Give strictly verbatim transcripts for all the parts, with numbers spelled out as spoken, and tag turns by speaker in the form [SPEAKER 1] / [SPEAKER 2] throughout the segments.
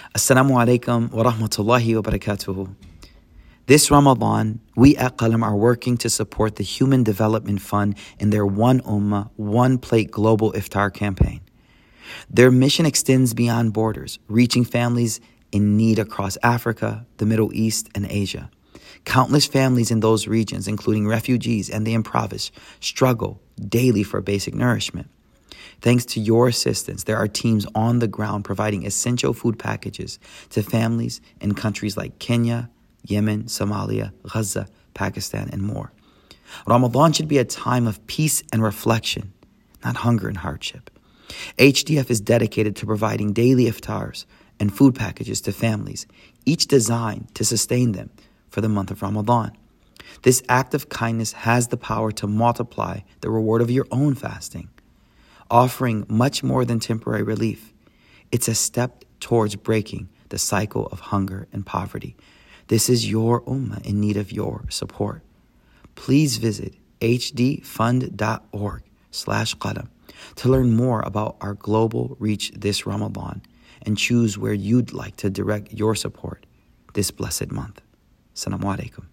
[SPEAKER 1] Assalamu alaikum wa rahmatullahi wa barakatuhu. This Ramadan, we at Qalam are working to support the Human Development Fund in their One Ummah, One Plate Global Iftar campaign. Their mission extends beyond borders, reaching families in need across Africa, the Middle East, and Asia. Countless families in those regions, including refugees and the impoverished, struggle daily for basic nourishment. Thanks to your assistance, there are teams on the ground providing essential food packages to families in countries like Kenya, Yemen, Somalia, Gaza, Pakistan, and more. Ramadan should be a time of peace and reflection, not hunger and hardship. H D F is dedicated to providing daily iftars and food packages to families, each designed to sustain them for the month of Ramadan. This act of kindness has the power to multiply the reward of your own fasting, offering much more than temporary relief. It's a step towards breaking the cycle of hunger and poverty. This is your ummah in need of your support. Please visit hdfund.org slash qalam to learn more about our global reach this Ramadan and choose where you'd like to direct your support this blessed month. Assalamu alaikum.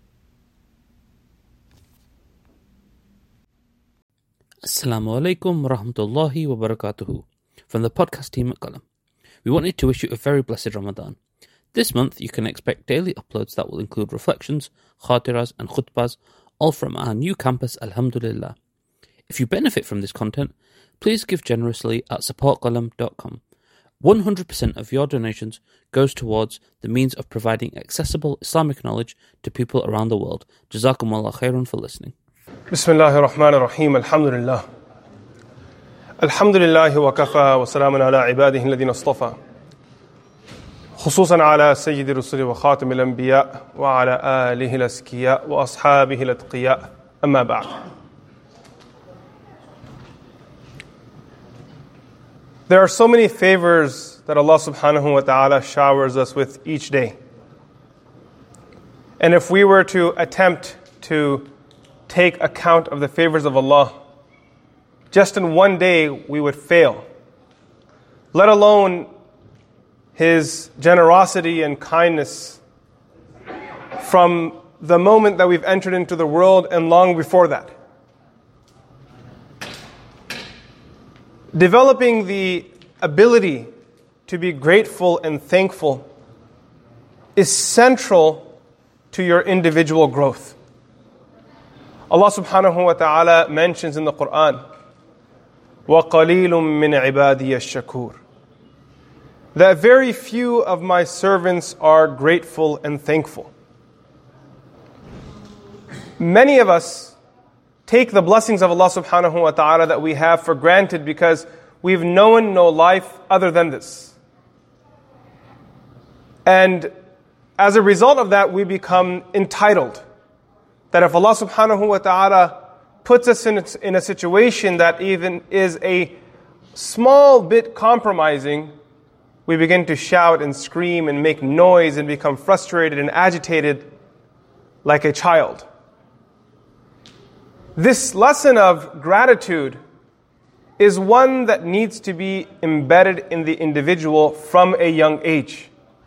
[SPEAKER 2] Assalamu alaikum wa rahmatullahi wa barakatuhu. From the podcast team at Qalam, we wanted to wish you a very blessed Ramadan. This month you can expect daily uploads that will include reflections, khatiras and khutbahs, all from our new campus, Alhamdulillah. If you benefit from this content, please give generously at support qalam dot com. one hundred percent of your donations goes towards the means of providing accessible Islamic knowledge to people around the world. Jazakumullah khairan for listening.
[SPEAKER 3] Bismillahir Rahmanir Rahim. Alhamdulillah. Alhamdulillah wa kafa wa salamun ala ibadihi alladhina istafa. خصوصا على سيد الرسل وخاتم الأنبياء وعلى آله الأزكياء وأصحابه الأتقياء أما بعد. There are so many favors that Allah subhanahu wa ta'ala showers us with each day. And if we were to attempt to take account of the favors of Allah, just in one day we would fail. Let alone His generosity and kindness from the moment that we've entered into the world and long before that. Developing the ability to be grateful and thankful is central to your individual growth. Allah subhanahu wa ta'ala mentions in the Quran, وَقَلِيلٌ مِّنْ عِبَادِيَ الشَّكُورِ, that very few of my servants are grateful and thankful. Many of us take the blessings of Allah subhanahu wa ta'ala that we have for granted because we've known no life other than this. And as a result of that, we become entitled. That if Allah subhanahu wa ta'ala puts us in a, in a situation that even is a small bit compromising, we begin to shout and scream and make noise and become frustrated and agitated like a child. This lesson of gratitude is one that needs to be embedded in the individual from a young age.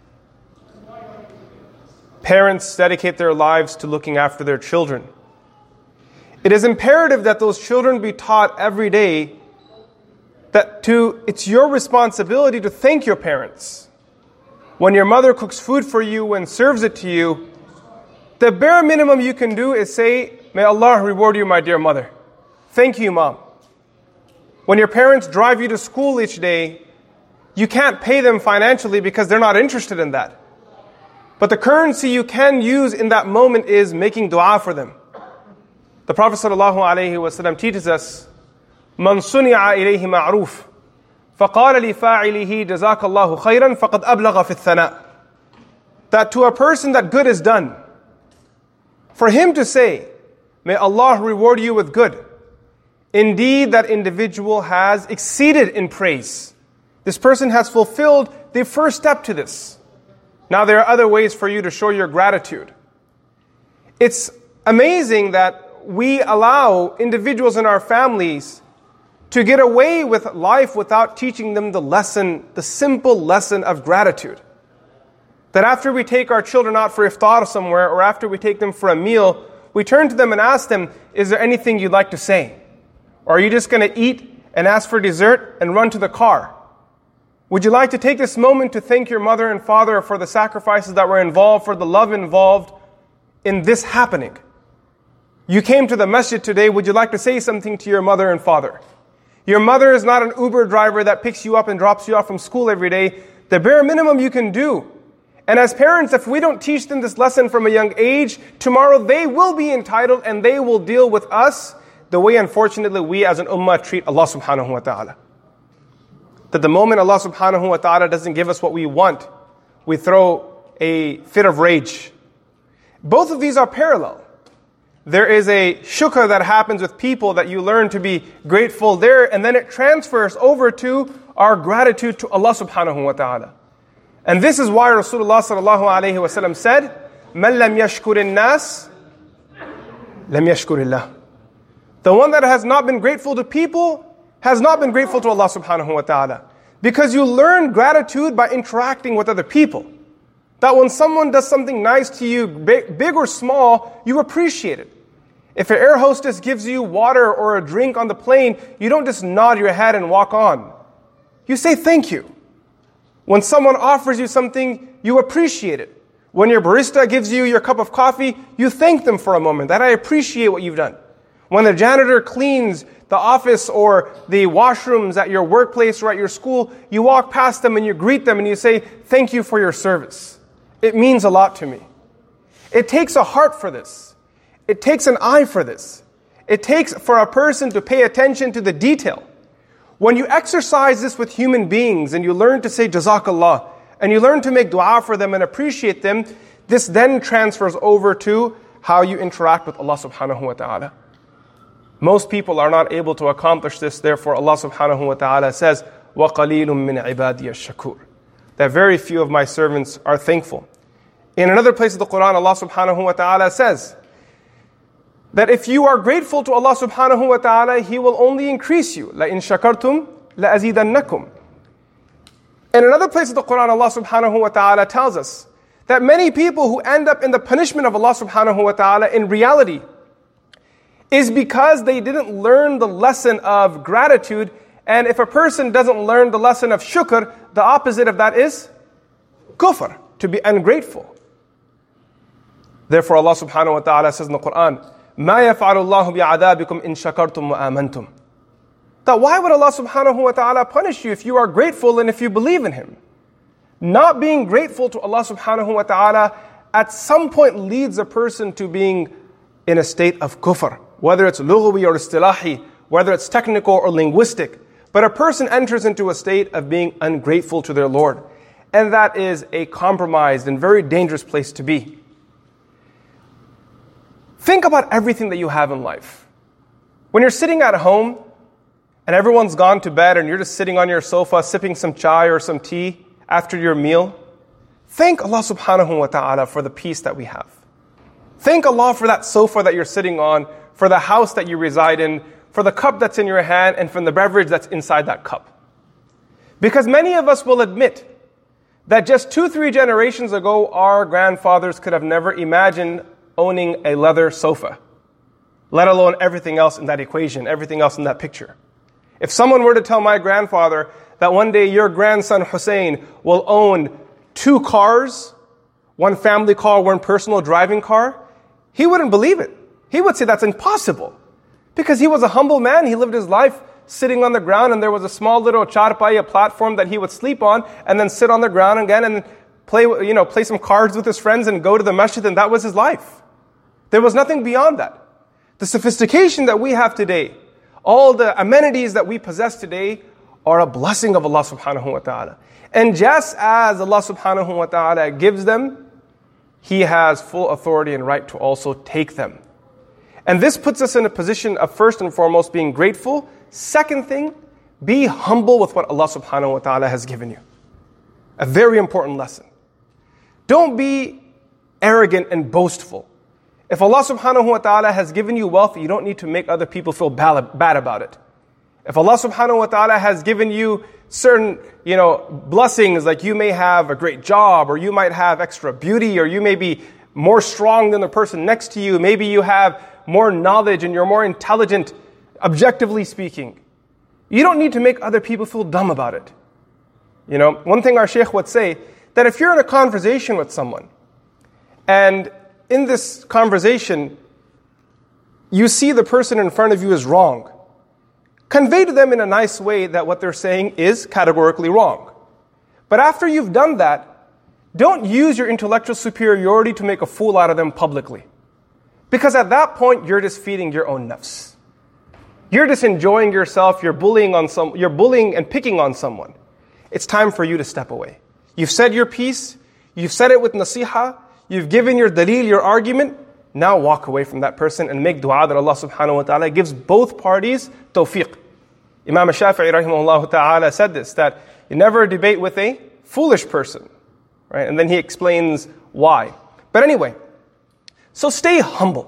[SPEAKER 3] Parents dedicate their lives to looking after their children. It is imperative that those children be taught every day that to it's your responsibility to thank your parents. When your mother cooks food for you and serves it to you, the bare minimum you can do is say, "May Allah reward you, my dear mother. Thank you, mom." When your parents drive you to school each day, you can't pay them financially because they're not interested in that. But the currency you can use in that moment is making dua for them. The Prophet ﷺ teaches us, من صنع إليه معروف فقال لفاعله جزاك الله خيرا فقد أبلغ في الثناء. That to a person that good is done, for him to say, "May Allah reward you with good," indeed that individual has exceeded in praise. This person has fulfilled the first step to this. Now there are other ways for you to show your gratitude. It's amazing that we allow individuals in our families to get away with life without teaching them the lesson, the simple lesson of gratitude. That after we take our children out for iftar somewhere, or after we take them for a meal, we turn to them and ask them, is there anything you'd like to say? Or are you just going to eat and ask for dessert and run to the car? Would you like to take this moment to thank your mother and father for the sacrifices that were involved, for the love involved in this happening? You came to the masjid today, would you like to say something to your mother and father? Your mother is not an Uber driver that picks you up and drops you off from school every day. The bare minimum you can do. And as parents, if we don't teach them this lesson from a young age, tomorrow they will be entitled and they will deal with us the way, unfortunately, we as an ummah treat Allah subhanahu wa ta'ala. That the moment Allah subhanahu wa ta'ala doesn't give us what we want, we throw a fit of rage. Both of these are parallel. There is a shukr that happens with people that you learn to be grateful there, and then it transfers over to our gratitude to Allah subhanahu wa ta'ala. And this is why Rasulullah sallallahu alayhi wa sallam said, مَنْ لَمْ يَشْكُرِ النَّاسِ لَمْ يَشْكُرِ اللَّهِ. The one that has not been grateful to people has not been grateful to Allah subhanahu wa ta'ala. Because you learn gratitude by interacting with other people. That when someone does something nice to you, big, big or small, you appreciate it. If an air hostess gives you water or a drink on the plane, you don't just nod your head and walk on. You say thank you. When someone offers you something, you appreciate it. When your barista gives you your cup of coffee, you thank them for a moment, that I appreciate what you've done. When the janitor cleans the office or the washrooms at your workplace or at your school, you walk past them and you greet them and you say, thank you for your service. It means a lot to me. It takes a heart for this. It takes an eye for this. It takes for a person to pay attention to the detail. When you exercise this with human beings and you learn to say Jazakallah and you learn to make dua for them and appreciate them, this then transfers over to how you interact with Allah subhanahu wa ta'ala. Most people are not able to accomplish this, therefore Allah subhanahu wa ta'ala says, وَقَلِيلٌ مِّنْ عِبَادِيَ الشَّكُورِ. That very few of my servants are thankful. In another place of the Quran, Allah subhanahu wa ta'ala says that if you are grateful to Allah subhanahu wa ta'ala, He will only increase you. لَإِن شَكَرْتُمْ لَأَزِيدَنَّكُمْ. In another place of the Quran, Allah subhanahu wa ta'ala tells us that many people who end up in the punishment of Allah subhanahu wa ta'ala in reality is because they didn't learn the lesson of gratitude. And if a person doesn't learn the lesson of shukr, the opposite of that is kufr, to be ungrateful. Therefore Allah subhanahu wa ta'ala says in the Quran, مَا يَفْعَلُ اللَّهُ بِعَذَابِكُمْ إِن شَكَرْتُمْ وَآمَنْتُمْ. That why would Allah subhanahu wa ta'ala punish you if you are grateful and if you believe in Him? Not being grateful to Allah subhanahu wa ta'ala at some point leads a person to being in a state of kufr. Whether it's lughawi or istilahi, whether it's technical or linguistic. But a person enters into a state of being ungrateful to their Lord. And that is a compromised and very dangerous place to be. Think about everything that you have in life. When you're sitting at home and everyone's gone to bed and you're just sitting on your sofa sipping some chai or some tea after your meal, thank Allah subhanahu wa ta'ala for the peace that we have. Thank Allah for that sofa that you're sitting on, for the house that you reside in, for the cup that's in your hand, and from the beverage that's inside that cup. Because many of us will admit that just two, three generations ago, our grandfathers could have never imagined owning a leather sofa, let alone everything else in that equation, everything else in that picture. If someone were to tell my grandfather that one day your grandson Hussein will own two cars, one family car, one personal driving car, he wouldn't believe it. He would say that's impossible. Because he was a humble man, he lived his life sitting on the ground, and there was a small little charpai, a platform that he would sleep on, and then sit on the ground again and play, you know, play some cards with his friends and go to the masjid, and that was his life. There was nothing beyond that. The sophistication that we have today, all the amenities that we possess today are a blessing of Allah subhanahu wa ta'ala. And just as Allah subhanahu wa ta'ala gives them, He has full authority and right to also take them. And this puts us in a position of first and foremost being grateful. Second thing, be humble with what Allah subhanahu wa ta'ala has given you. A very important lesson. Don't be arrogant and boastful. If Allah subhanahu wa ta'ala has given you wealth, you don't need to make other people feel bad about it. If Allah subhanahu wa ta'ala has given you certain, you know, blessings, like you may have a great job, or you might have extra beauty, or you may be more strong than the person next to you, maybe you have more knowledge and you're more intelligent, objectively speaking, you don't need to make other people feel dumb about it. You know, one thing our shaykh would say, that if you're in a conversation with someone, and in this conversation, you see the person in front of you is wrong, convey to them in a nice way that what they're saying is categorically wrong. But after you've done that, don't use your intellectual superiority to make a fool out of them publicly. Because at that point, you're just feeding your own nafs. You're just enjoying yourself, you're bullying on some, you're bullying and picking on someone. It's time for you to step away. You've said your piece, you've said it with nasiha, you've given your dalil, your argument. Now walk away from that person and make dua that Allah subhanahu wa ta'ala gives both parties tawfiq. Imam Shafi'i rahimahullah ta'ala said this, that you never debate with a foolish person. Right? And then he explains why. But anyway, so stay humble.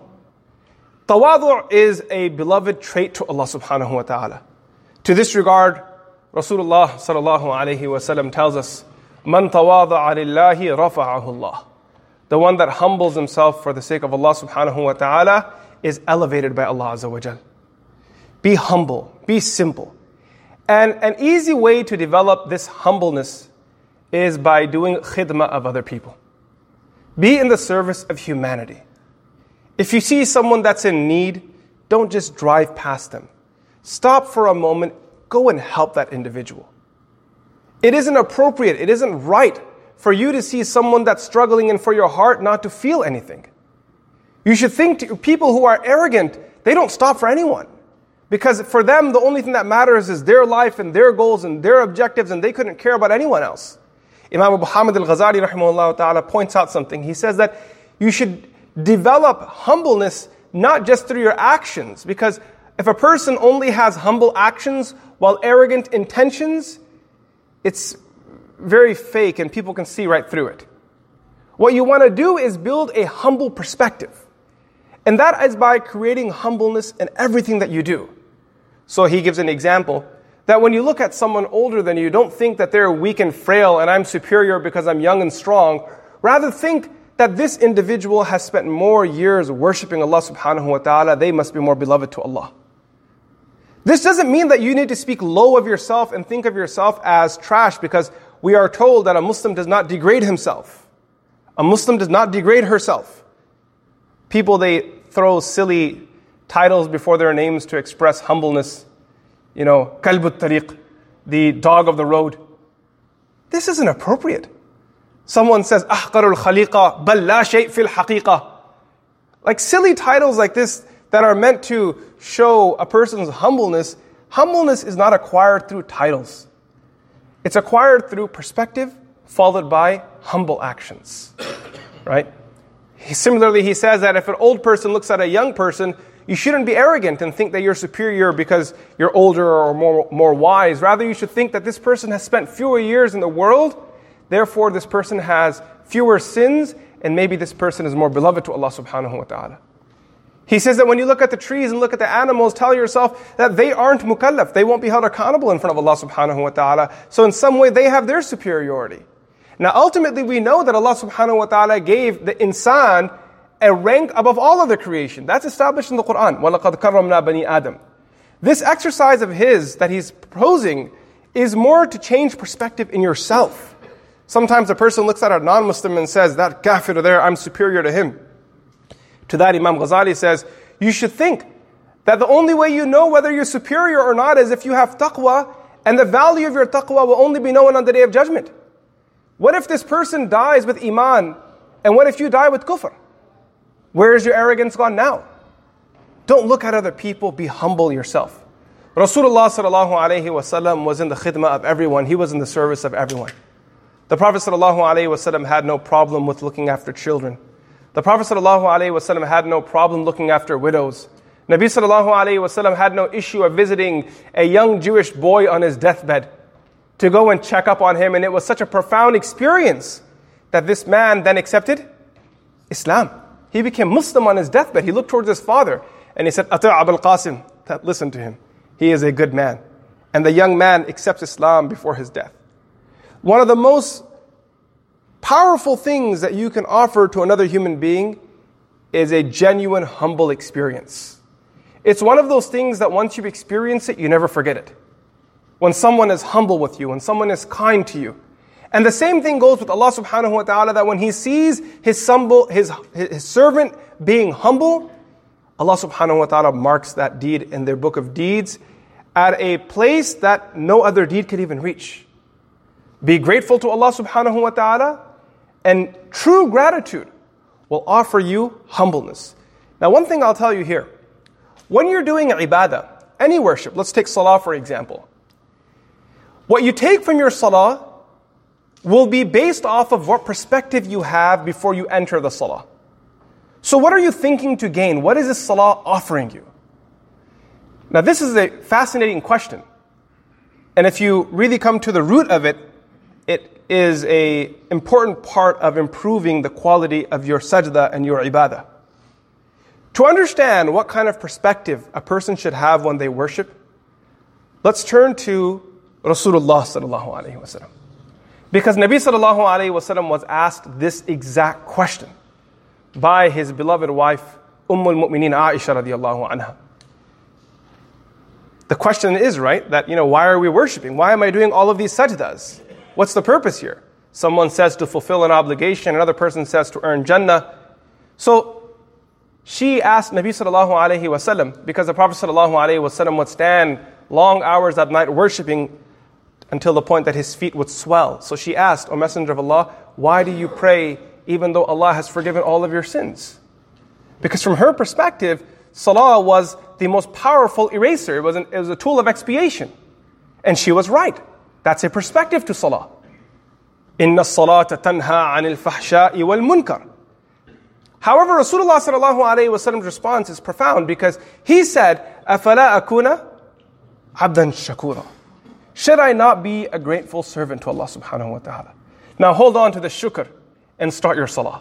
[SPEAKER 3] Tawadu' is a beloved trait to Allah subhanahu wa ta'ala. To this regard, Rasulullah sallallahu alayhi wa sallam tells us, Man tawada'a lillahi rafa'ahu Allah. The one that humbles himself for the sake of Allah subhanahu wa ta'ala is elevated by Allah azza wa jal. Be humble, be simple. And an easy way to develop this humbleness is by doing khidmah of other people. Be in the service of humanity. If you see someone that's in need, don't just drive past them. Stop for a moment, go and help that individual. It isn't appropriate, it isn't right for you to see someone that's struggling and for your heart not to feel anything. You should think to people who are arrogant, they don't stop for anyone. Because for them, the only thing that matters is their life and their goals and their objectives, and they couldn't care about anyone else. Imam Abu Hamid al-Ghazali rahimahullah ta'ala points out something. He says that you should develop humbleness not just through your actions. Because if a person only has humble actions while arrogant intentions, it's very fake and people can see right through it. What you want to do is build a humble perspective. And that is by creating humbleness in everything that you do. So he gives an example that when you look at someone older than you, don't think that they're weak and frail and I'm superior because I'm young and strong. Rather think that this individual has spent more years worshiping Allah subhanahu wa ta'ala. They must be more beloved to Allah. This doesn't mean that you need to speak low of yourself and think of yourself as trash, because we are told that a Muslim does not degrade himself. A Muslim does not degrade herself. People, they throw silly titles before their names to express humbleness. You know, Kalbut Tariq, the dog of the road. This isn't appropriate. Someone says, Ahqarul Khaliqa, bal la shay' fil haqiqa. Like silly titles like this that are meant to show a person's humbleness. Humbleness is not acquired through titles. It's acquired through perspective, followed by humble actions. Right? He, similarly, he says that if an old person looks at a young person, you shouldn't be arrogant and think that you're superior because you're older or more, more wise. Rather, you should think that this person has spent fewer years in the world. Therefore, this person has fewer sins, and maybe this person is more beloved to Allah subhanahu wa ta'ala. He says that when you look at the trees and look at the animals, tell yourself that they aren't mukallaf. They won't be held accountable in front of Allah subhanahu wa ta'ala. So in some way, they have their superiority. Now, ultimately, we know that Allah subhanahu wa ta'ala gave the insan a rank above all of the creation. That's established in the Quran. وَلَقَدْ كَرَّمْنَا بَنِي آدَمَ. This exercise of his that he's proposing is more to change perspective in yourself. Sometimes a person looks at a non-Muslim and says, that kafir there, I'm superior to him. To that, Imam Ghazali says, you should think that the only way you know whether you're superior or not is if you have taqwa, and the value of your taqwa will only be known on the Day of Judgment. What if this person dies with iman, and what if you die with kufr? Where is your arrogance gone now? Don't look at other people, be humble yourself. Rasulullah sallallahu alayhi wa sallam was in the khidmah of everyone. He was in the service of everyone. The Prophet sallallahu alayhi wa sallam had no problem with looking after children. The Prophet sallallahu alayhi wa sallam had no problem looking after widows. Nabi sallallahu alayhi wa sallam had no issue of visiting a young Jewish boy on his deathbed to go and check up on him. And it was such a profound experience that this man then accepted Islam. He became Muslim on his deathbed. He looked towards his father and he said, Ata' Abul Qasim, listen to him. he is a good man. And the young man accepts Islam before his death. One of the most powerful things that you can offer to another human being is a genuine, humble experience. It's one of those things that once you experience it, you never forget it. When someone is humble with you, when someone is kind to you. And the same thing goes with Allah subhanahu wa ta'ala, that when He sees His, humble, his, his servant being humble, Allah subhanahu wa ta'ala marks that deed in their book of deeds at a place that no other deed could even reach. Be grateful to Allah subhanahu wa ta'ala, and true gratitude will offer you humbleness. Now, one thing I'll tell you here. When you're doing ibadah, any worship, let's take salah for example. What you take from your salah will be based off of what perspective you have before you enter the salah. So what are you thinking to gain? What is this salah offering you? Now this is a fascinating question. And if you really come to the root of it, it is an important part of improving the quality of your sajda and your ibadah. To understand what kind of perspective a person should have when they worship, let's turn to Rasulullah sallallahu alaihi wasallam. Because Nabi sallallahu alaihi wasallam was asked this exact question by his beloved wife, Umm al-Mu'mineen Aisha radiyallahu anha. The question is, right, that, you know, why are we worshiping? Why am I doing all of these sajdas? What's the purpose here? Someone says to fulfill an obligation, another person says to earn Jannah. So she asked Nabi sallallahu alaihi wasallam, because the Prophet sallallahu alaihi wasallam would stand long hours at night worshiping until the point that his feet would swell. So she asked, O Messenger of Allah, why do you pray even though Allah has forgiven all of your sins? Because from her perspective, salah was the most powerful eraser. It was, an, it was a tool of expiation. And she was right. That's a perspective to salah. Inna salata tanha anil fahsha'i wal munkar. However, Rasulullah sallallahu alayhi wa sallam's response is profound, because he said, أَفَلَا أَكُونَ عَبْدًا شَكُورًا. Should I not be a grateful servant to Allah subhanahu wa ta'ala? Now hold on to the shukr and start your salah.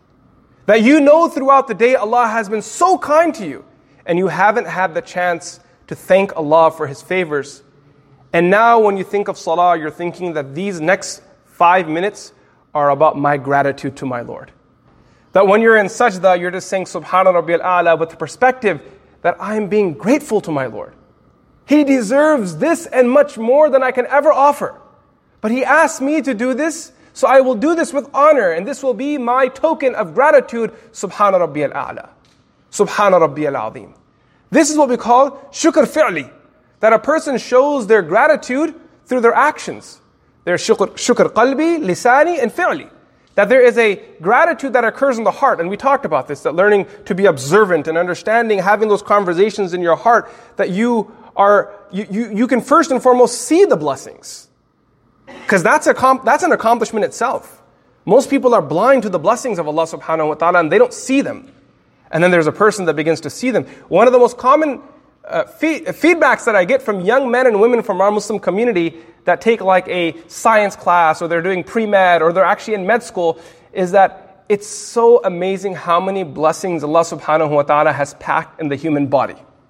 [SPEAKER 3] That you know throughout the day Allah has been so kind to you, and you haven't had the chance to thank Allah for His favors. And now when you think of salah, you're thinking that these next five minutes are about my gratitude to my Lord. That when you're in sajda, you're just saying Subhana Rabbiyal A'la with the perspective that I'm being grateful to my Lord. He deserves this and much more than I can ever offer. But He asked me to do this, so I will do this with honor, and this will be my token of gratitude. Subhana Rabbiyal A'la. Subhana Rabbiyal Azim. This is what we call shukr fi'li. That a person shows their gratitude through their actions. There's shukr, shukr qalbi, lisani, and fi'li. That there is a gratitude that occurs in the heart. And we talked about this, that learning to be observant and understanding, having those conversations in your heart, that you are, you, you, you can first and foremost see the blessings. Because that's a that's an accomplishment itself. Most people are blind to the blessings of Allah subhanahu wa ta'ala, and they don't see them. And then there's a person that begins to see them. One of the most common uh, fee- feedbacks that I get from young men and women from our Muslim community that take like a science class, or they're doing pre-med, or they're actually in med school, is that it's so amazing how many blessings Allah subhanahu wa ta'ala has packed in the human body.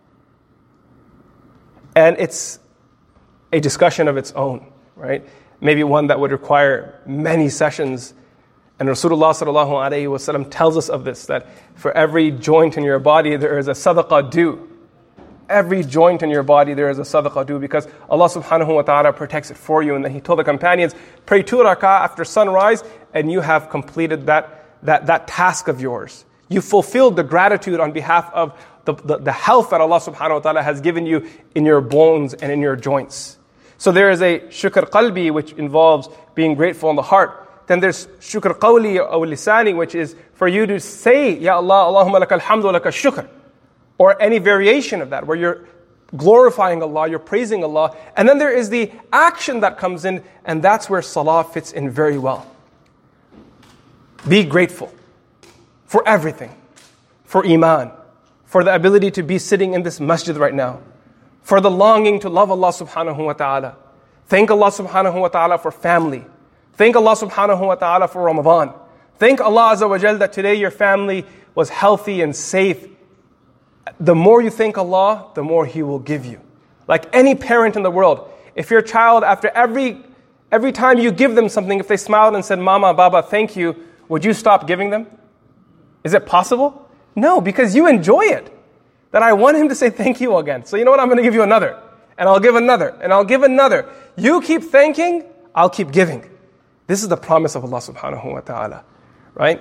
[SPEAKER 3] And it's a discussion of its own, right? Maybe one that would require many sessions. And Rasulullah sallallahu alayhi wa sallam tells us of this, that for every joint in your body, there is a sadaqah due. Every joint in your body, there is a sadaqah due, because Allah subhanahu wa ta'ala protects it for you. And then He told the companions, pray two rak'ah after sunrise, and you have completed that, that, that task of yours. You fulfilled the gratitude on behalf of the, the, the health that Allah subhanahu wa ta'ala has given you in your bones and in your joints. So there is a shukr qalbi, which involves being grateful in the heart. Then there's shukr qawli or lisani, which is for you to say, Ya Allah, Allahumma lakal hamdu wa lakal shukr. Or any variation of that, where you're glorifying Allah, you're praising Allah. And then there is the action that comes in, and that's where salah fits in very well. Be grateful for everything. For iman. For the ability to be sitting in this masjid right now. For the longing to love Allah subhanahu wa ta'ala. Thank Allah subhanahu wa ta'ala for family. Thank Allah subhanahu wa ta'ala for Ramadan. Thank Allah azza wa jal that today your family was healthy and safe. The more you thank Allah, the more He will give you. Like any parent in the world, if your child, after every every time you give them something, if they smiled and said, Mama, Baba, thank you, would you stop giving them? Is it possible? No, because you enjoy it. That I want him to say thank you again. So you know what? I'm going to give you another. And I'll give another. And I'll give another. You keep thanking, I'll keep giving. This is the promise of Allah subhanahu wa ta'ala. Right?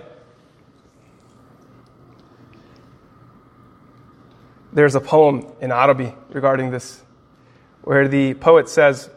[SPEAKER 3] There's a poem in Arabic regarding this, where the poet says,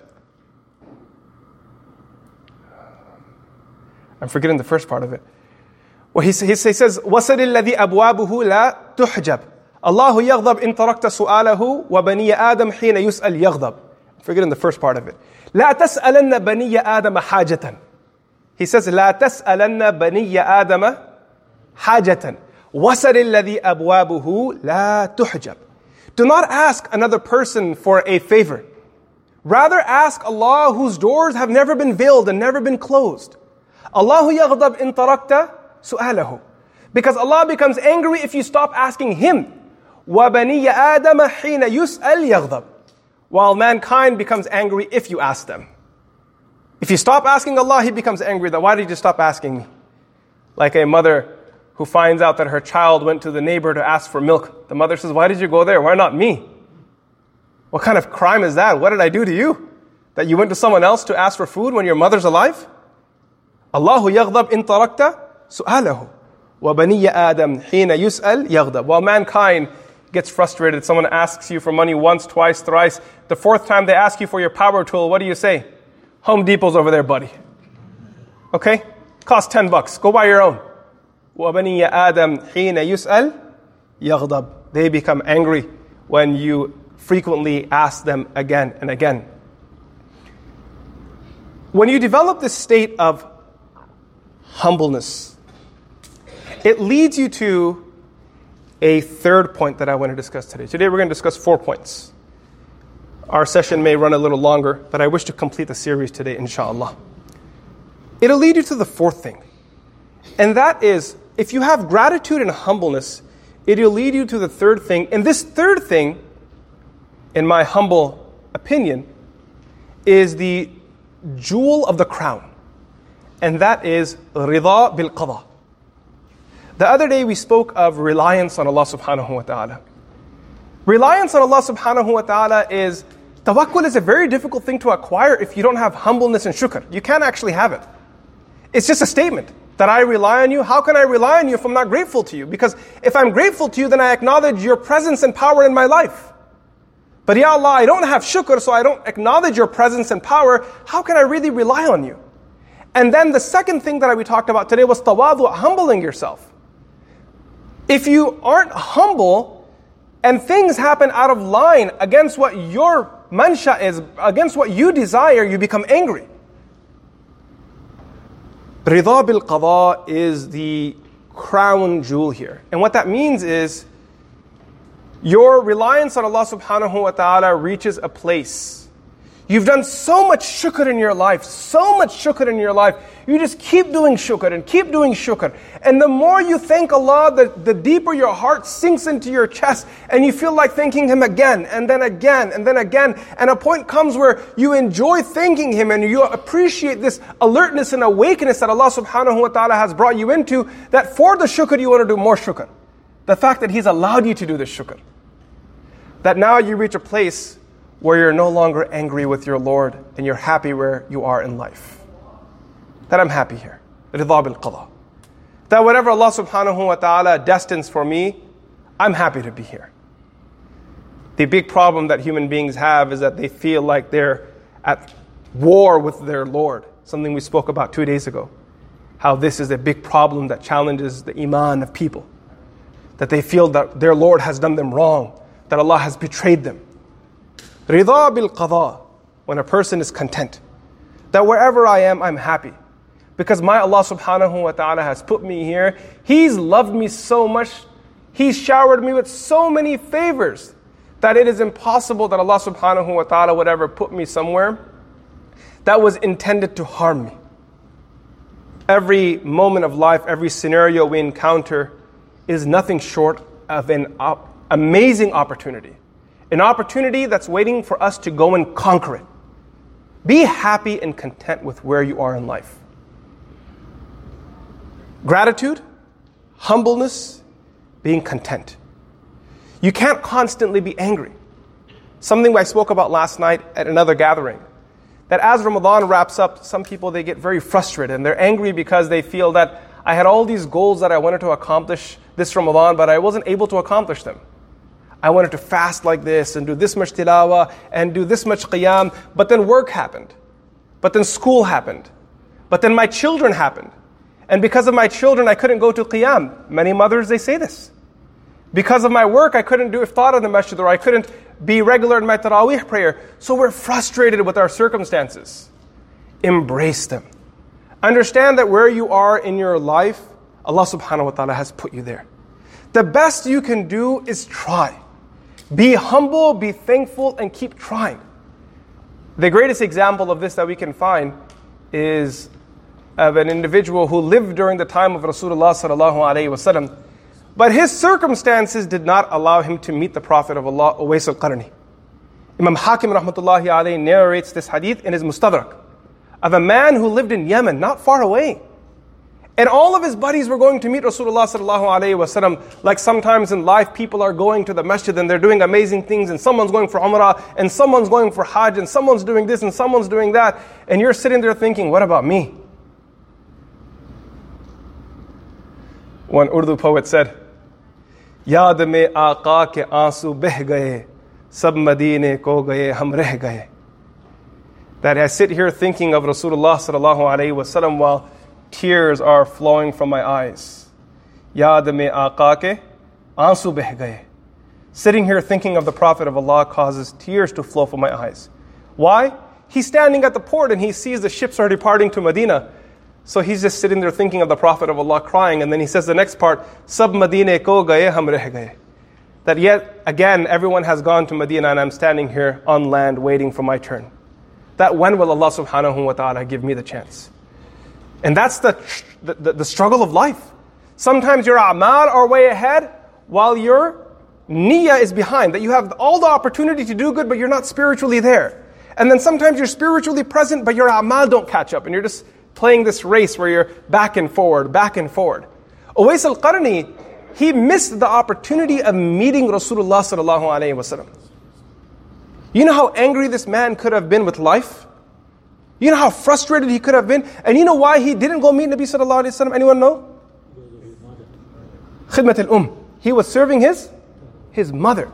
[SPEAKER 3] I'm forgetting the first part of it. Well, he, he, he says, وَصَلِ الَّذِي أَبْوَابُهُ لَا تُحْجَبْ اللَّهُ يَغْضَبْ إِن تَرَكْتَ سُؤَالَهُ وَبَنِيَّ آدَمْ حِينَ يُسْأَلْ يَغْضَبْ. I'm forgetting the first part of it. لَا تَسْأَلَنَّ بَنِيَّ آدَمَ حَاجَةً. He says, لَا تَسْأَلَنَّ بَنِيَّ آدَمَ حَاجَةً وَصَلِ الَّذِي أَبْوَابُهُ لَا تُحْجَبْ. Do not ask another person for a favor. Rather ask Allah, whose doors have never been veiled and never been closed. Allahu yaghdab in tarakta su'alahu. Because Allah becomes angry if you stop asking Him. وَبَنِيَّ آدَمَ حِينَ يُسْأَلْ يَغْضَبْ. While mankind becomes angry if you ask them. If you stop asking Allah, He becomes angry. Then why did you stop asking me? Like a mother who finds out that her child went to the neighbor to ask for milk. The mother says, why did you go there? Why not me? What kind of crime is that? What did I do to you? That you went to someone else to ask for food when your mother's alive? Allahu yaghdab in tarakta su'alahu. Wa baniya Adam hina yus'al yaghdab. While mankind gets frustrated, someone asks you for money once, twice, thrice. The fourth time they ask you for your power tool, what do you say? Home Depot's over there, buddy. Okay? Cost ten bucks. Go buy your own. Wa baniya Adam hina yus'al yaghdab. They become angry when you frequently ask them again and again. When you develop this state of humbleness, it leads you to a third point that I want to discuss today. Today we're going to discuss four points. Our session may run a little longer, but I wish to complete the series today, inshallah. It'll lead you to the fourth thing. And that is, if you have gratitude and humbleness, it'll lead you to the third thing. And this third thing, in my humble opinion, is the jewel of the crown. And that is rida bil qada. The other day we spoke of reliance on Allah subhanahu wa ta'ala. Reliance on Allah subhanahu wa ta'ala is, tawakkul is a very difficult thing to acquire if you don't have humbleness and shukr. You can't actually have it. It's just a statement that I rely on you. How can I rely on you if I'm not grateful to you? Because if I'm grateful to you, then I acknowledge your presence and power in my life. But ya Allah, I don't have shukr, so I don't acknowledge your presence and power. How can I really rely on you? And then the second thing that we talked about today was tawadu, humbling yourself. If you aren't humble and things happen out of line against what your mansha is, against what you desire, you become angry. Rida bil qada is the crown jewel here. And what that means is, your reliance on Allah subhanahu wa ta'ala reaches a place. You've done so much shukr in your life, so much shukr in your life. You just keep doing shukr and keep doing shukr. And the more you thank Allah, the, the deeper your heart sinks into your chest and you feel like thanking Him again and then again and then again. And a point comes where you enjoy thanking Him and you appreciate this alertness and awakeness that Allah subhanahu wa ta'ala has brought you into, that for the shukr you want to do more shukr. The fact that He's allowed you to do this shukr. That now you reach a place where you're no longer angry with your Lord and you're happy where you are in life. That I'm happy here. Rida bil qada. That whatever Allah subhanahu wa ta'ala destines for me, I'm happy to be here. The big problem that human beings have is that they feel like they're at war with their Lord. Something we spoke about two days ago. How this is a big problem that challenges the iman of people. That they feel that their Lord has done them wrong. That Allah has betrayed them. Rida bil qada, when a person is content. That wherever I am, I'm happy. Because my Allah subhanahu wa ta'ala has put me here. He's loved me so much. He's showered me with so many favors that it is impossible that Allah subhanahu wa ta'ala would ever put me somewhere that was intended to harm me. Every moment of life, every scenario we encounter is nothing short of an op- amazing opportunity. An opportunity that's waiting for us to go and conquer it. Be happy and content with where you are in life. Gratitude, humbleness, being content. You can't constantly be angry. Something I spoke about last night at another gathering. That as Ramadan wraps up, some people, they get very frustrated and they're angry because they feel that I had all these goals that I wanted to accomplish this Ramadan, but I wasn't able to accomplish them. I wanted to fast like this and do this much tilawah and do this much qiyam, but then work happened. But then school happened. But then my children happened. And because of my children, I couldn't go to qiyam. Many mothers, they say this. Because of my work, I couldn't do iftar in the masjid, or I couldn't be regular in my tarawih prayer. So we're frustrated with our circumstances. Embrace them. Understand that where you are in your life, Allah subhanahu wa ta'ala has put you there. The best you can do is try. Be humble, be thankful, and keep trying. The greatest example of this that we can find is of an individual who lived during the time of Rasulullah sallallahu alaihi wasallam, but his circumstances did not allow him to meet the Prophet of Allah, Uwais al-Qarni. Imam Hakim rahmatullahi alayhi narrates this hadith in his Mustadrak of a man who lived in Yemen, not far away. And all of his buddies were going to meet Rasulullah sallallahu alaihi wasallam. Like sometimes in life, people are going to the masjid and they're doing amazing things, and someone's going for Umrah, and someone's going for Hajj, and someone's doing this, and someone's doing that. And you're sitting there thinking, what about me? One Urdu poet said, Yaad mein Aaqa ke aansu beh gaye, sab Madine ko gaye, hum reh gaye. That I sit here thinking of Rasulullah sallallahu alaihi wasallam while tears are flowing from my eyes. Yaad mein Aaqa ke aansu beh gaye. Sitting here thinking of the Prophet of Allah causes tears to flow from my eyes. Why? He's standing at the port and he sees the ships are departing to Medina. So he's just sitting there thinking of the Prophet of Allah crying, and then he says the next part, Sab Madine ko gaye hum reh gaye. That yet again everyone has gone to Medina and I'm standing here on land waiting for my turn. That when will Allah subhanahu wa ta'ala give me the chance? And that's the, the, the struggle of life. Sometimes your a'mal are way ahead while your niyyah is behind. That you have all the opportunity to do good, but you're not spiritually there. And then sometimes you're spiritually present, but your a'mal don't catch up. And you're just playing this race where you're back and forward, back and forward. Uwais al-Qarni, he missed the opportunity of meeting Rasulullah sallallahu alaihi wasallam. You know how angry this man could have been with life? You know how frustrated he could have been? And you know why he didn't go meet Nabi sallallahu alaihi wasallam? Anyone know? Khidmat al-Um. He was serving his, his mother.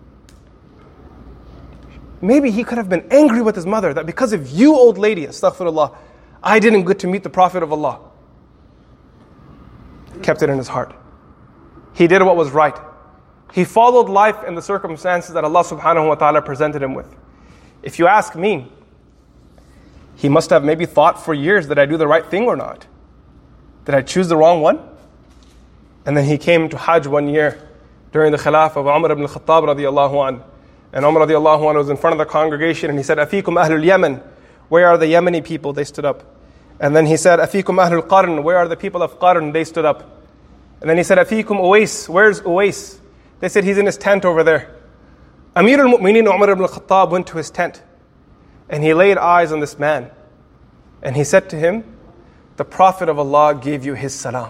[SPEAKER 3] Maybe he could have been angry with his mother that because of you, old lady, astaghfirullah, I didn't get to meet the Prophet of Allah. Kept it in his heart. He did what was right. He followed life in the circumstances that Allah subhanahu wa ta'ala presented him with. If you ask me, he must have maybe thought for years, did I do the right thing or not? Did I choose the wrong one? And then he came to Hajj one year during the Khilafah of Umar ibn al-Khattab radiallahu anh. And Umar radiallahu anh was in front of the congregation and he said, Afikum ahlul Yemen. Where are the Yemeni people? They stood up. And then he said, Afikum ahlul Qarn. Where are the people of Qarn? They stood up. And then he said, Afikum Uwais. Where's Uwais? They said, he's in his tent over there. Amir al-Mu'mineen Umar ibn al-Khattab went to his tent. And he laid eyes on this man. And he said to him, the Prophet of Allah gave you his salam.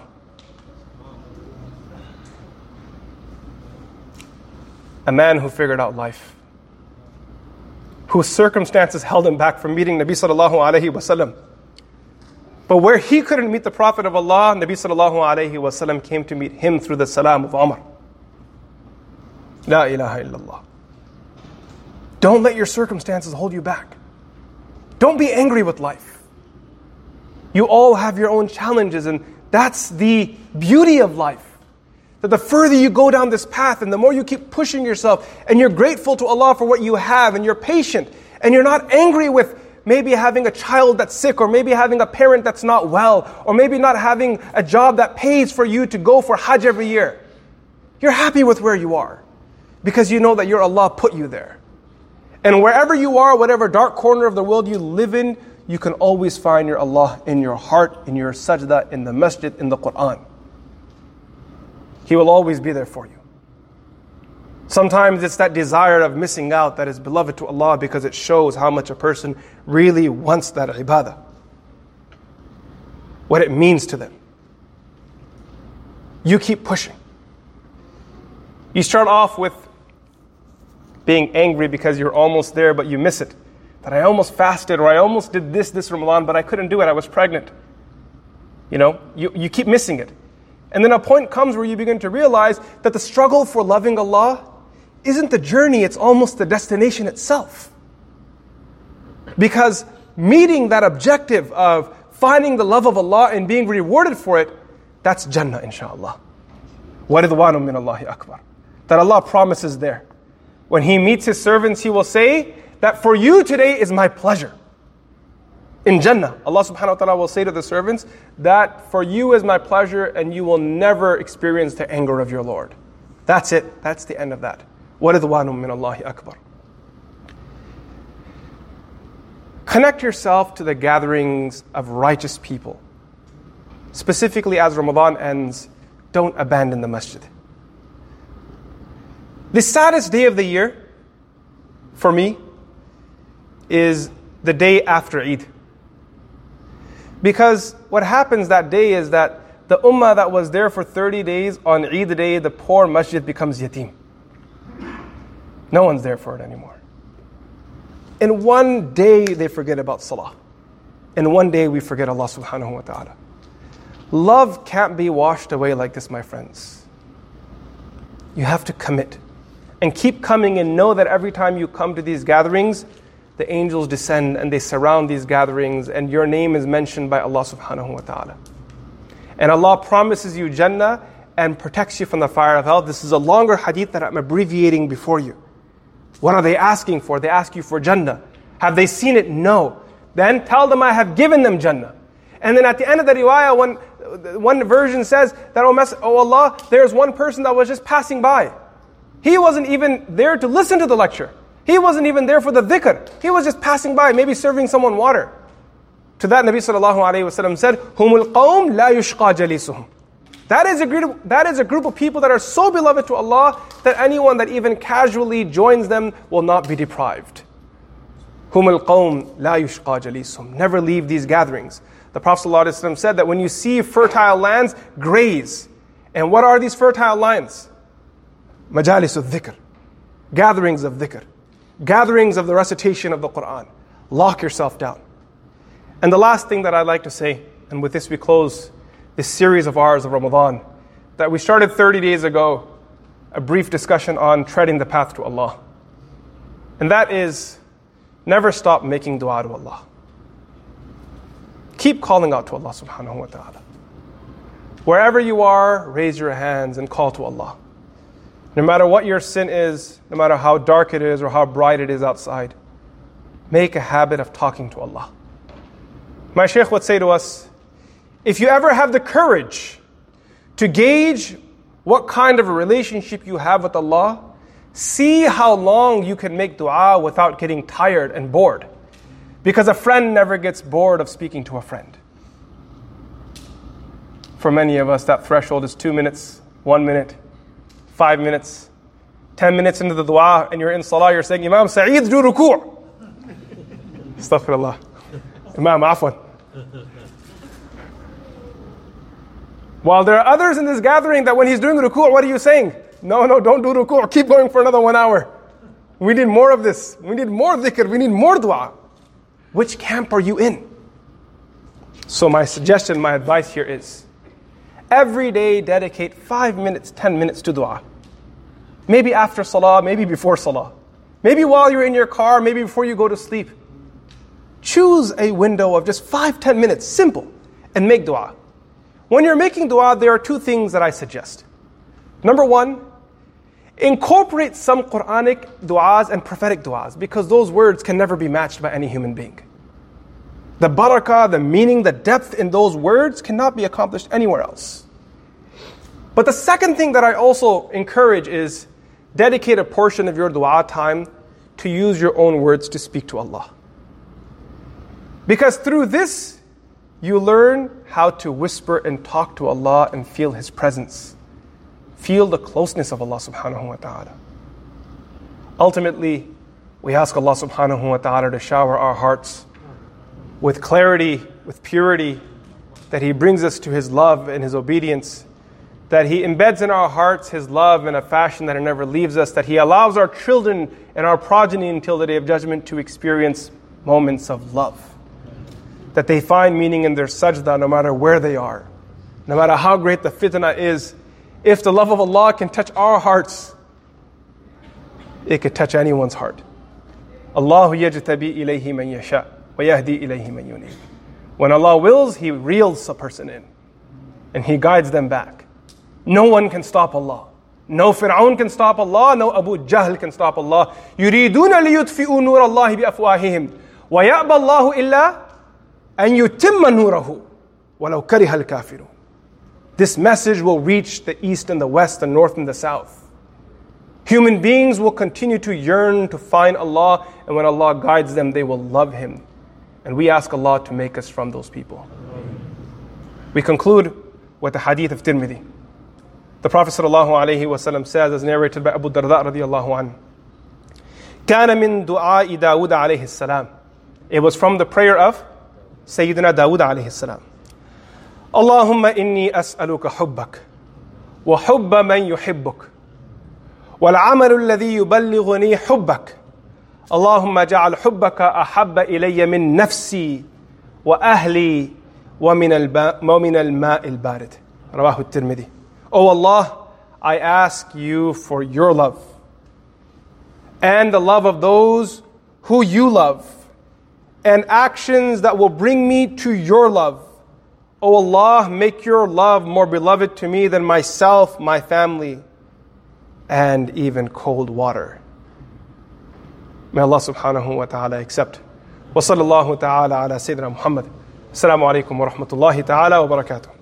[SPEAKER 3] A man who figured out life, whose circumstances held him back from meeting Nabi sallallahu alaihi wasallam. But where he couldn't meet the Prophet of Allah, Nabi sallallahu alaihi wasallam came to meet him through the salam of Umar. La ilaha illallah. Don't let your circumstances hold you back. Don't be angry with life. You all have your own challenges, and that's the beauty of life. That the further you go down this path and the more you keep pushing yourself and you're grateful to Allah for what you have and you're patient and you're not angry with maybe having a child that's sick or maybe having a parent that's not well or maybe not having a job that pays for you to go for Hajj every year. You're happy with where you are because you know that your Allah put you there. And wherever you are, whatever dark corner of the world you live in, you can always find your Allah in your heart, in your sajda, in the masjid, in the Quran. He will always be there for you. Sometimes it's that desire of missing out that is beloved to Allah because it shows how much a person really wants that ibadah, what it means to them. You keep pushing. You start off with being angry because you're almost there, but you miss it. That I almost fasted, or I almost did this, this Ramadan, but I couldn't do it, I was pregnant. You know, you, you keep missing it. And then a point comes where you begin to realize that the struggle for loving Allah isn't the journey, it's almost the destination itself. Because meeting that objective of finding the love of Allah and being rewarded for it, that's Jannah, inshaAllah. وَرِضْوَانٌ مِّنَ اللَّهِ أَكْبَرُ. That Allah promises there. When He meets His servants, He will say that for you today is my pleasure. In Jannah, Allah subhanahu wa ta'ala will say to the servants that for you is my pleasure and you will never experience the anger of your Lord. That's it. That's the end of that. وَرِضْوَانٌ مِّنَ اللَّهِ أَكْبَرُ. Connect yourself to the gatherings of righteous people. Specifically as Ramadan ends, don't abandon the masjid. The saddest day of the year for me is the day after Eid. Because what happens that day is that the ummah that was there for thirty days, on Eid day, the poor masjid becomes yatim. No one's there for it anymore. In one day they forget about salah. In one day we forget Allah subhanahu wa ta'ala. Love can't be washed away like this, my friends. You have to commit. And keep coming and know that every time you come to these gatherings, the angels descend and they surround these gatherings and your name is mentioned by Allah subhanahu wa ta'ala. And Allah promises you Jannah and protects you from the fire of hell. This is a longer hadith that I'm abbreviating before you. What are they asking for? They ask you for Jannah. Have they seen it? No. Then tell them I have given them Jannah. And then at the end of the riwayah, one, one version says that, oh, Mes- oh Allah, there's one person that was just passing by. He wasn't even there to listen to the lecture. He wasn't even there for the dhikr. He was just passing by, maybe serving someone water. To that, Nabi sallallahu alayhi wa sallam said, Humul qawm la yushqa jalisuhum. That is, a group, that is a group of people that are so beloved to Allah that anyone that even casually joins them will not be deprived. Humul qawm la yushqa jalisuhum. Never leave these gatherings. The Prophet sallallahu alayhi wa sallam said that when you see fertile lands, graze. And what are these fertile lands? Majalis al-dhikr. Gatherings of dhikr. Gatherings of the recitation of the Quran. Lock yourself down. And the last thing that I'd like to say, and with this we close this series of ours of Ramadan, that we started thirty days ago, a brief discussion on treading the path to Allah. And that is, never stop making dua to Allah. Keep calling out to Allah subhanahu wa ta'ala. Wherever you are, raise your hands and call to Allah. No matter what your sin is, no matter how dark it is or how bright it is outside, make a habit of talking to Allah. My shaykh would say to us, if you ever have the courage to gauge what kind of a relationship you have with Allah, see how long you can make dua without getting tired and bored. Because a friend never gets bored of speaking to a friend. For many of us, that threshold is two minutes, one minute, five minutes, ten minutes into the dua, and you're in salah, you're saying, Imam Sa'id, do ruku'. Astaghfirullah. Imam, afwan. While there are others in this gathering that when he's doing ruku', what are you saying? No, no, don't do ruku'. Keep going for another one hour. We need more of this. We need more dhikr. We need more dua. Which camp are you in? So my suggestion, my advice here is, every day dedicate five minutes, ten minutes to dua. Maybe after salah, maybe before salah. Maybe while you're in your car, maybe before you go to sleep. Choose a window of just five, ten minutes, simple, and make dua. When you're making dua, there are two things that I suggest. Number one, incorporate some Quranic du'as and prophetic du'as, because those words can never be matched by any human being. The barakah, the meaning, the depth in those words cannot be accomplished anywhere else. But the second thing that I also encourage is dedicate a portion of your dua time to use your own words to speak to Allah. Because through this, you learn how to whisper and talk to Allah and feel His presence. Feel the closeness of Allah subhanahu wa ta'ala. Ultimately, we ask Allah subhanahu wa ta'ala to shower our hearts with clarity, with purity, that He brings us to His love and His obedience, that He embeds in our hearts His love in a fashion that it never leaves us, that He allows our children and our progeny until the Day of Judgment to experience moments of love, that they find meaning in their sajda no matter where they are, no matter how great the fitna is. If the love of Allah can touch our hearts, it could touch anyone's heart. Allahu yajtabi ilayhi man yasha wa yahdi ilayhi man yunib. When Allah wills, He reels a person in and He guides them back. No one can stop Allah. No Fir'aun can stop Allah. No Abu Jahl can stop Allah. يُرِيدُونَ لِيُطْفِئُوا نُورَ اللَّهِ بِأَفْوَاهِهِمْ وَيَأْبَى اللَّهُ إِلَّا أَن يُتِمَّ نُورَهُ وَلَوْ كَرِهَ الْكَافِرُونَ. This message will reach the east and the west, the north and the south. Human beings will continue to yearn to find Allah, and when Allah guides them, they will love Him. And we ask Allah to make us from those people. We conclude with the hadith of Tirmidhi. The Prophet ﷺ says, as narrated by Abu Darda radiallahu anhu, كَانَ مِن دُعَاءِ دَاوُدَ عَلَيْهِ السَّلَامِ. It was from the prayer of Sayyidina Dawood alayhi السلام. اللهم إني أسألك حبك وحب من يحبك والعمل الذي يبلغني حبك اللهم اجعل حبك أحب إلي من نفسي وأهلي ومن الماء ومن الماء البارد. رواه الترمذي. O Allah, I ask you for your love and the love of those who you love and actions that will bring me to your love. O Allah, make your love more beloved to me than myself, my family, and even cold water. May Allah subhanahu wa ta'ala accept. Wa sallallahu ta'ala ala Sayyidina Muhammad. Assalamu alaikum wa rahmatullahi ta'ala wa barakatuh.